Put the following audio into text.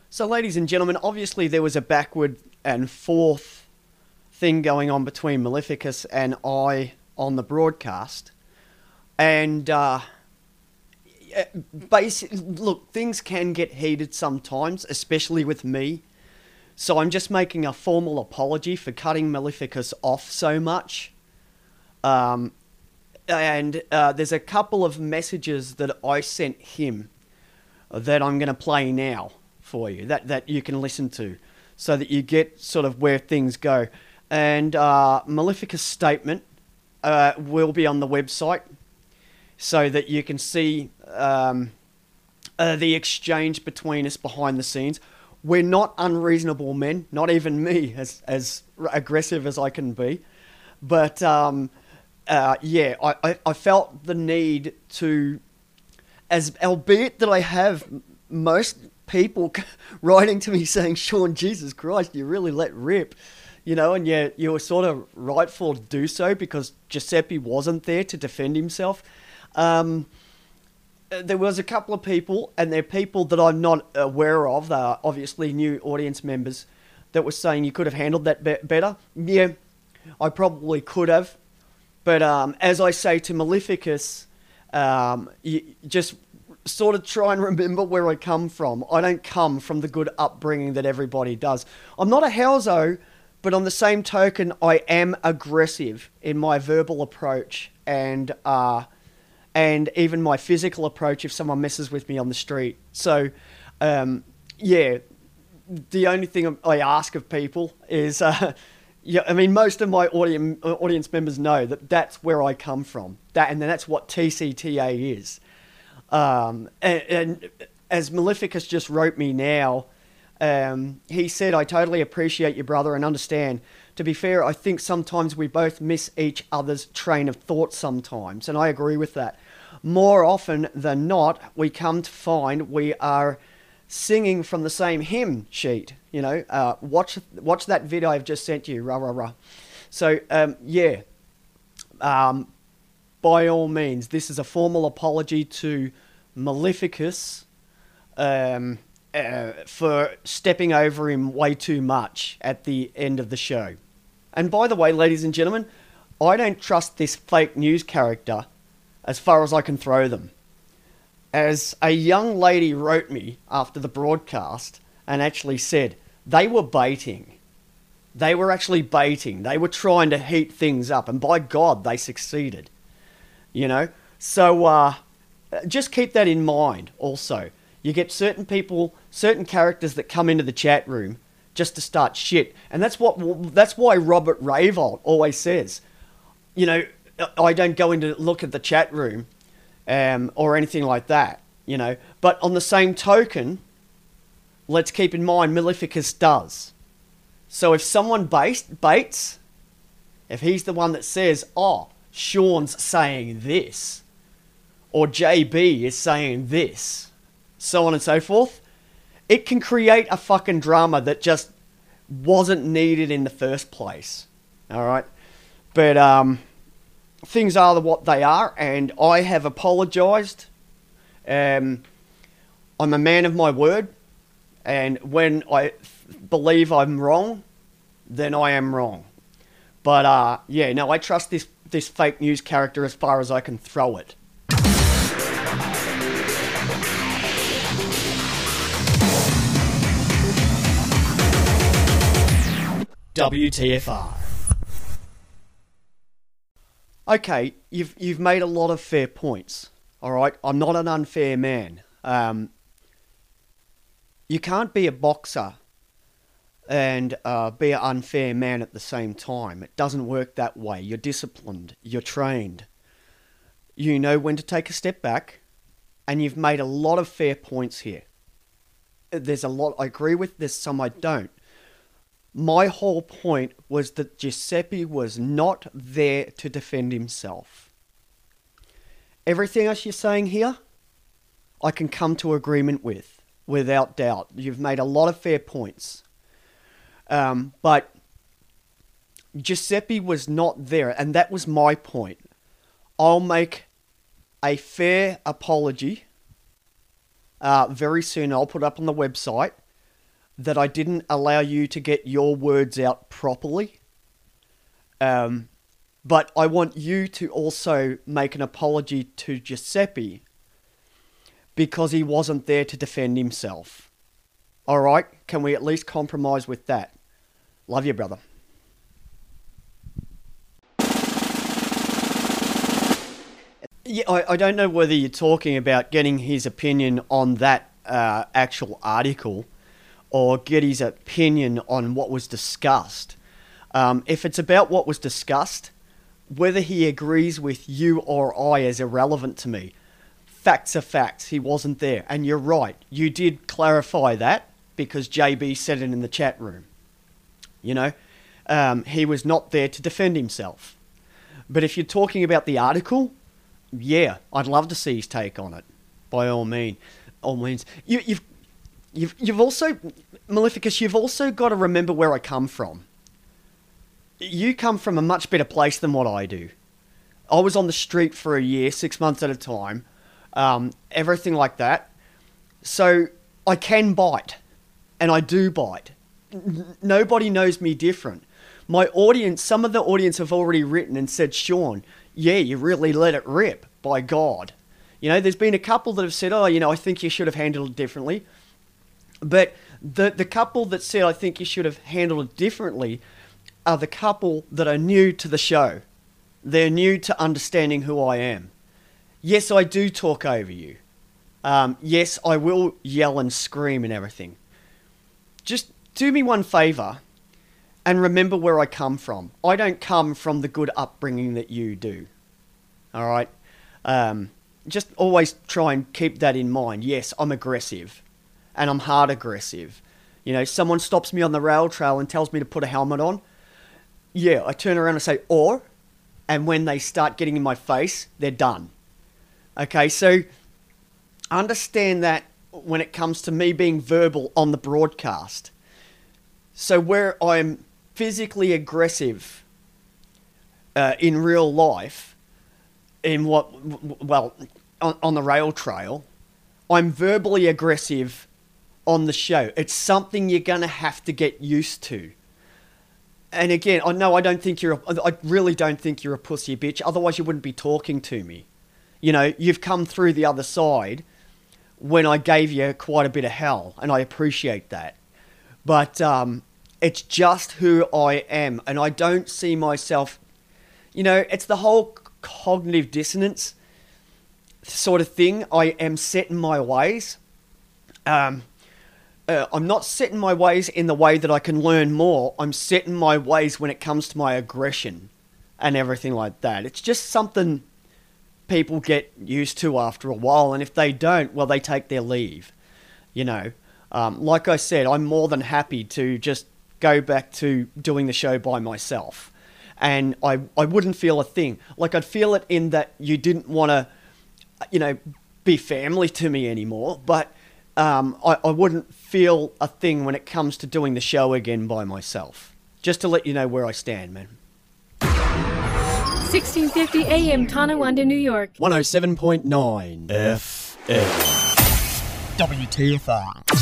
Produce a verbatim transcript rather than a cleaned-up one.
So, ladies and gentlemen, obviously there was a backward and forth thing going on between Maleficus and I on the broadcast. And, uh, basically, look, things can get heated sometimes, especially with me. So I'm just making a formal apology for cutting Maleficus off so much. Um, and uh, there's a couple of messages that I sent him that I'm going to play now for you, that, that you can listen to, so that you get sort of where things go. And uh, Maleficus' statement uh, will be on the website, so that you can see um, uh, the exchange between us behind the scenes. We're not unreasonable men, not even me, as as aggressive as I can be. But, um, uh, yeah, I, I, I felt the need to, as albeit that I have most people writing to me saying, Sean, Jesus Christ, you really let rip. You know, and you, you were sort of rightful to do so because Giuseppe wasn't there to defend himself. Um, there was a couple of people, and they're people that I'm not aware of. They're obviously new audience members that were saying you could have handled that be- better. Yeah, I probably could have. But um, as I say to Maleficus, um, you just sort of try and remember where I come from. I don't come from the good upbringing that everybody does. I'm not a houso, but on the same token, I am aggressive in my verbal approach and uh, and even my physical approach if someone messes with me on the street. So, um, yeah, the only thing I ask of people is, uh, yeah, I mean, most of my audience audience members know that that's where I come from. That and that's what T C T A is. Um, and, and as Maleficus just wrote me now, um, he said, I totally appreciate you, brother, and understand. To be fair, I think sometimes we both miss each other's train of thought sometimes, and I agree with that. More often than not, we come to find we are singing from the same hymn sheet. You know, uh, watch watch that video I've just sent you, rah, rah, rah. So, um, yeah, um, by all means, this is a formal apology to Maleficus um, uh, for stepping over him way too much at the end of the show. And by the way, ladies and gentlemen, I don't trust this fake news character as far as I can throw them. As a young lady wrote me after the broadcast and actually said they were baiting. They were actually baiting. They were trying to heat things up, and by God, they succeeded. You know? So, uh, just keep that in mind also. You get certain people, certain characters that come into the chat room just to start shit. And that's what that's why Robert Rayvold always says, you know, I don't go in to look at the chat room um, or anything like that, you know. But on the same token, let's keep in mind Maleficus does. So if someone base, baits, if he's the one that says, oh, Sean's saying this, or J B is saying this, so on and so forth, it can create a fucking drama that just wasn't needed in the first place. All right? But um, things are what they are, and I have apologized. Um, I'm a man of my word, and when I believe I'm wrong, then I am wrong. But uh, yeah, no, I trust this, this fake news character as far as I can throw it. W T F R. Okay, you've you've made a lot of fair points. All right, I'm not an unfair man. Um, you can't be a boxer and uh, be an unfair man at the same time. It doesn't work that way. You're disciplined. You're trained. You know when to take a step back, and you've made a lot of fair points here. There's a lot I agree with. There's some I don't. My whole point was that Giuseppe was not there to defend himself. Everything else you're saying here, I can come to agreement with, without doubt. You've made a lot of fair points. Um, but Giuseppe was not there, and that was my point. I'll make a fair apology uh, very soon. I'll put it up on the website. that I didn't allow you to get your words out properly. Um, but I want you to also make an apology to Giuseppe because he wasn't there to defend himself. All right? Can we at least compromise with that? Love you, brother. Yeah, I, I don't know whether you're talking about getting his opinion on that uh, actual article or get his opinion on what was discussed. Um, if it's about what was discussed, whether he agrees with you or I is irrelevant to me. Facts are facts. He wasn't there. And you're right. You did clarify that because J B said it in the chat room. You know, um, he was not there to defend himself. But if you're talking about the article, yeah, I'd love to see his take on it. By all means, all means. You, you've, you've, you've also, Maleficus, you've also got to remember where I come from. You come from a much better place than what I do. I was on the street for a year, six months at a time, um, everything like that. So I can bite, and I do bite. N- nobody knows me different. My audience, some of the audience have already written and said, Sean, yeah, you really let it rip, by God. You know, there's been a couple that have said, oh, you know, I think you should have handled it differently. But the the couple that said, I think you should have handled it differently, are the couple that are new to the show. They're new to understanding who I am. Yes, I do talk over you. Um, yes, I will yell and scream and everything. Just do me one favour and remember where I come from. I don't come from the good upbringing that you do. All right? Um, just always try and keep that in mind. Yes, I'm aggressive. And I'm hard aggressive. You know, someone stops me on the rail trail and tells me to put a helmet on. Yeah, I turn around and say, or, and when they start getting in my face, they're done. Okay, so understand that when it comes to me being verbal on the broadcast. So where I'm physically aggressive uh, in real life, in what, well, on, on the rail trail, I'm verbally aggressive on the show. It's something you're going to have to get used to. And again, I know I don't think you're, a, I really don't think you're a pussy bitch. Otherwise you wouldn't be talking to me. You know, you've come through the other side when I gave you quite a bit of hell. And I appreciate that. But um, it's just who I am. And I don't see myself, you know, it's the whole cognitive dissonance sort of thing. I am set in my ways. Um... Uh, I'm not set in my ways in the way that I can learn more. I'm set in my ways when it comes to my aggression and everything like that. It's just something people get used to after a while. And if they don't, well, they take their leave. You know, um, like I said, I'm more than happy to just go back to doing the show by myself. And I, I wouldn't feel a thing. Like I'd feel it in that you didn't want to, you know, be family to me anymore. But Um, I, I wouldn't feel a thing when it comes to doing the show again by myself. Just to let you know where I stand, man. sixteen fifty A M Tonawanda, New York. one oh seven point nine F M. W T F R.